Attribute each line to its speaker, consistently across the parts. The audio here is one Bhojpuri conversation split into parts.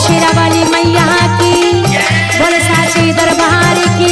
Speaker 1: शेरावाली मैया की, बोल साची दरबार की।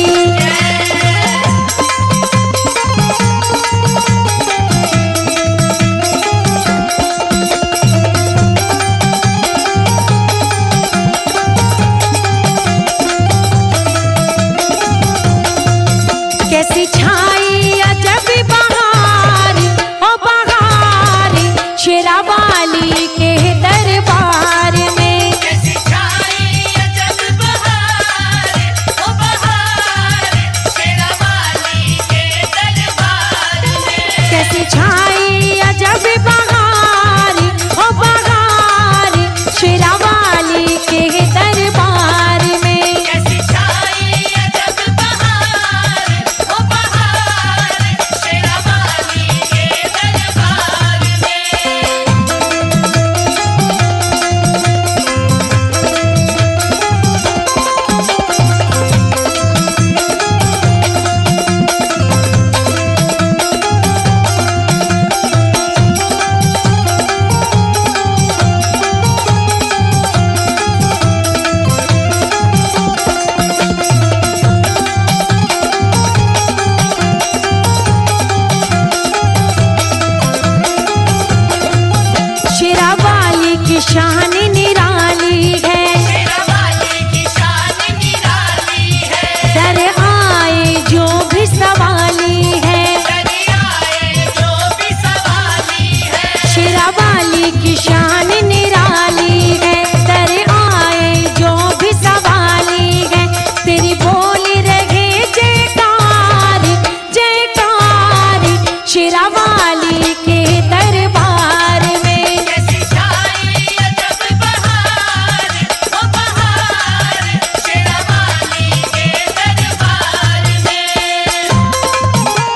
Speaker 1: कैसी छाई अजब बहार, ओ बहार शेरावाली के दरबार में।
Speaker 2: कैसी छाई अजब बहार, ओ बहार शेरावाली के दरबार में।
Speaker 1: कैसी छाई अजब बहार, ओ बहार शेरावाली के दरबार में।
Speaker 2: कैसी छाई अजब बहार, ओ बहार शेरावाली के दरबार में।
Speaker 1: शेरावाली की शान निराली है,
Speaker 2: शेरावाली की शान निराली है।
Speaker 1: डर आए जो भी सवाली है।
Speaker 2: दरियाए जो भी सवाली है।
Speaker 1: शेरावाली की शान निराली है, डर आए जो भी सवाली है। तेरी बोली रहे जयकार जयकार शेरावाली के दरबार में।
Speaker 2: कैसी छाई अजब बहार, ओ बहार शेरावाली के दरबार में।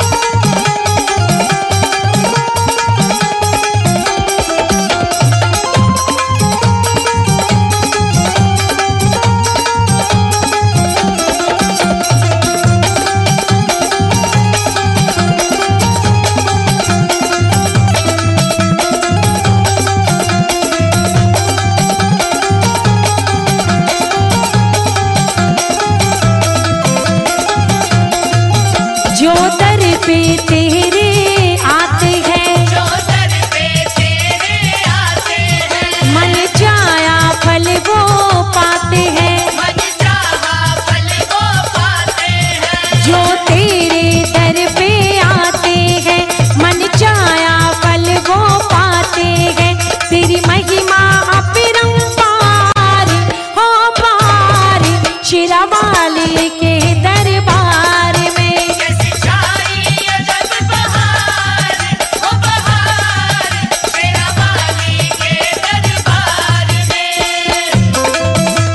Speaker 1: जो दर पे तेरे आते हैं,
Speaker 2: जो दर पे तेरे आते हैं।
Speaker 1: मन चाया फल वो पाते हैं।
Speaker 2: मन चाहा फल वो पाते हैं।
Speaker 1: जो तेरे दर पे आते हैं, मन चाया फल वो पाते हैं। तेरी महिमा अपरंपार हो पार शेरावाली के दरबार में।
Speaker 2: कैसी छाई अजब बहार, ओ बहार शेरावाली के दरबार में।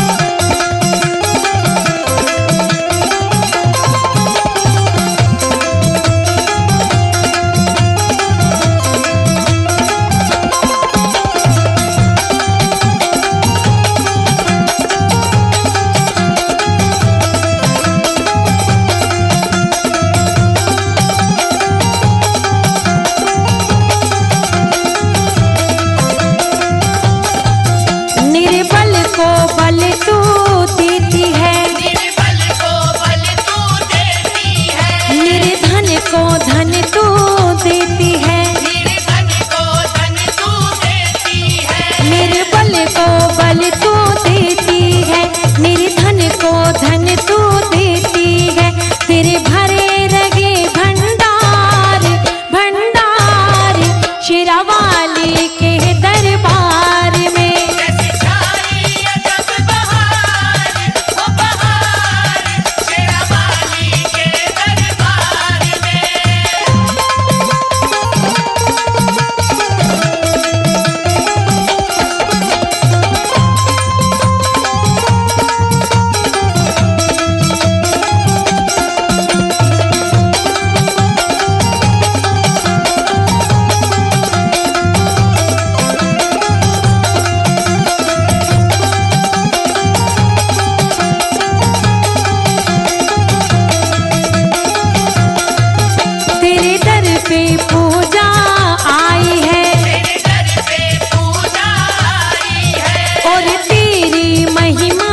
Speaker 1: निर्बल को बल तू देती है,
Speaker 2: निर्बल को बल तू देती है।
Speaker 1: निर्धन को धन तू देती है।
Speaker 2: निर्धन को धन तू देती है।
Speaker 1: निर्बल को बल तू देती है, निर्धन को धन तू देती है। तेरे भरे रगे भंडार भंडार शेरावाली के दरबार में।
Speaker 2: कैसी छाई अजब बहार,
Speaker 1: महिमा